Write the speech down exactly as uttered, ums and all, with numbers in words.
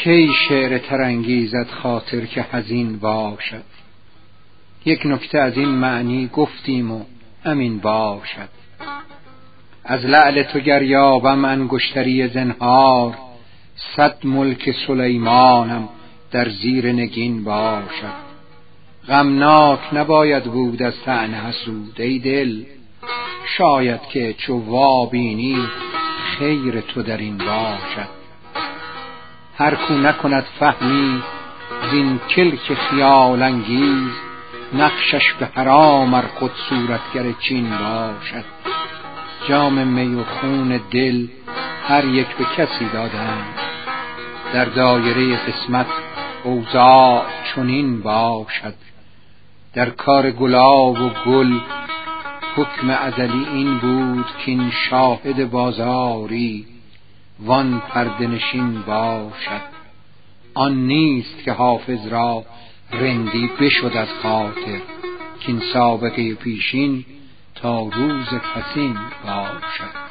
کی شعر ترانگیزت خاطر که حزین باشد. یک نکته از این معنی گفتیم و همین باشد. از لعل تو گر یابم انگشتری زنهار، صد ملک سلیمانم در زیر نگین باشد. غمناک نباید بود از طعن حسود ای دل، شاید که چو وابینی خیر تو در این باشد. هر کو نکند فهمی زین کلک خیال انگیز، نقشش به حرام ار خود صورتگر چین باشد. جام می و خون دل هر یک به کسی دادند، در دایره قسمت اوضاع چنین باشد. در کار گلاب و گل حکم ازلی این بود که این شاهد بازاری وان پرده نشین باشد. آن نیست که حافظ را رندی بشد از خاطر، که این سابقه پیشین تا روز پسین باشد.